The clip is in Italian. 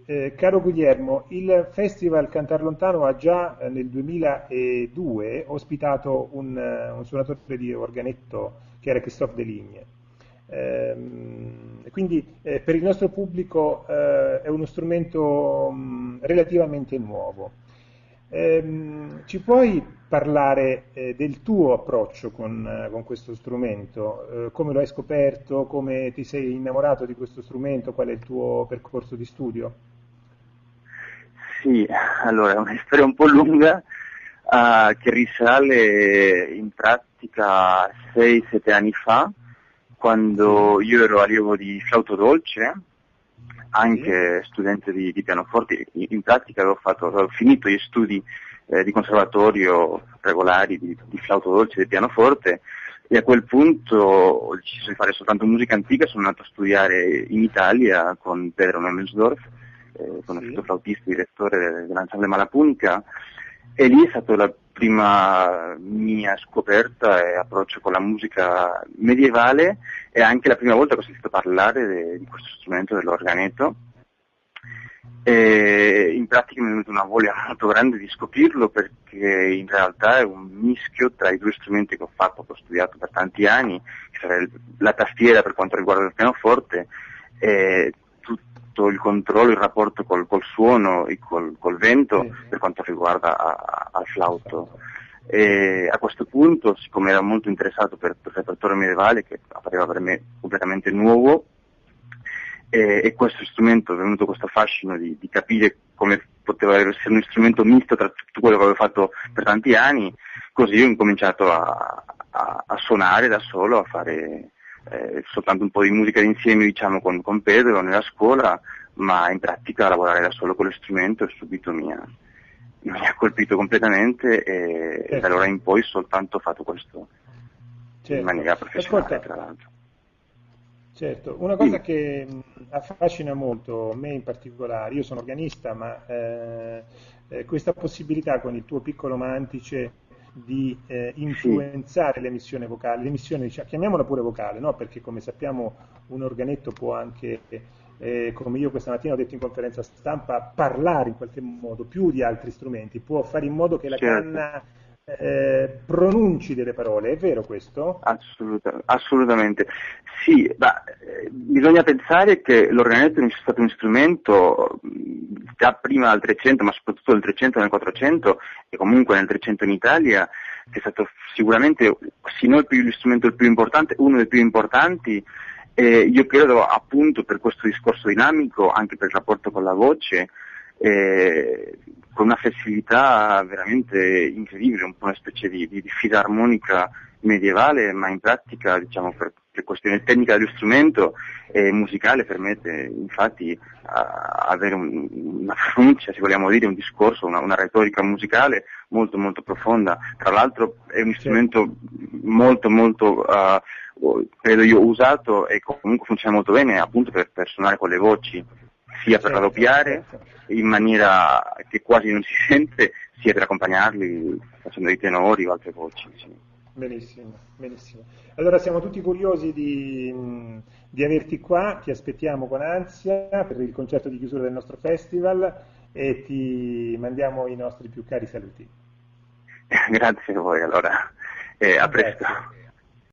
Caro Guglielmo, il Festival Cantar Lontano ha già nel 2002 ospitato un suonatore di organetto che era Christophe Deligne. Quindi per il nostro pubblico è uno strumento relativamente nuovo. Ci puoi parlare del tuo approccio con questo strumento? Come lo hai scoperto? Come ti sei innamorato di questo strumento? Qual è il tuo percorso di studio? Sì, allora è una storia un po' lunga che risale in pratica 6-7 anni fa, quando io ero allievo di flauto dolce, anche studente di pianoforte. In pratica avevo finito gli studi di conservatorio regolari di flauto dolce e di pianoforte, e a quel punto ho deciso di fare soltanto musica antica. Sono andato a studiare in Italia con Pedro Nemelsdorf, conosciuto flautista e direttore dell'ensemble Malapunica, e lì è stata la prima mia scoperta e approccio con la musica medievale, e anche la prima volta che ho sentito parlare di questo strumento dell'organetto. E in pratica mi è venuta una voglia molto grande di scoprirlo, perché in realtà è un mischio tra i due strumenti che ho fatto, che ho studiato per tanti anni, che sarebbe la tastiera per quanto riguarda il pianoforte, e tutto il controllo, il rapporto col suono e col vento per quanto riguarda al flauto. E a questo punto, siccome ero molto interessato per il repertorio medievale, che appariva per me completamente nuovo, e questo strumento è venuto questo fascino di capire come poteva essere un strumento misto tra tutto quello che avevo fatto per tanti anni, così ho incominciato a suonare da solo, a fare soltanto un po' di musica d'insieme, diciamo, con Pedro nella scuola, ma in pratica a lavorare da solo con lo strumento, e subito mi ha colpito completamente, e da allora in poi soltanto ho fatto questo in maniera professionale, tra l'altro. Certo, una cosa che affascina molto me in particolare, io sono organista, ma questa possibilità con il tuo piccolo mantice di influenzare l'emissione vocale, l'emissione, chiamiamola pure vocale, no? Perché come sappiamo un organetto può anche, come io questa mattina ho detto in conferenza stampa, parlare in qualche modo più di altri strumenti, può fare in modo che la canna pronunci delle parole, è vero questo? Assolutamente. Sì, bisogna pensare che l'organetto è stato un strumento già prima del 300, ma soprattutto nel 300 e nel 400, e comunque nel 300 in Italia, che è stato sicuramente, se non lo strumento il più importante, uno dei più importanti. Io credo, appunto, per questo discorso dinamico, anche per il rapporto con la voce, con una flessibilità veramente incredibile, un po' una specie di fisarmonica medievale, ma in pratica, diciamo, per questione tecnica dello strumento e musicale, permette infatti avere una pronuncia, se vogliamo dire, un discorso, una retorica musicale molto molto profonda. Tra l'altro è un strumento molto molto credo io usato, e comunque funziona molto bene appunto per suonare con le voci, sia per raddoppiare in maniera che quasi non si sente, sia per accompagnarli facendo dei tenori o altre voci. Sì. Benissimo, benissimo. Allora siamo tutti curiosi di averti qua, ti aspettiamo con ansia per il concerto di chiusura del nostro festival, e ti mandiamo i nostri più cari saluti. Grazie a voi, allora, a presto. Grazie.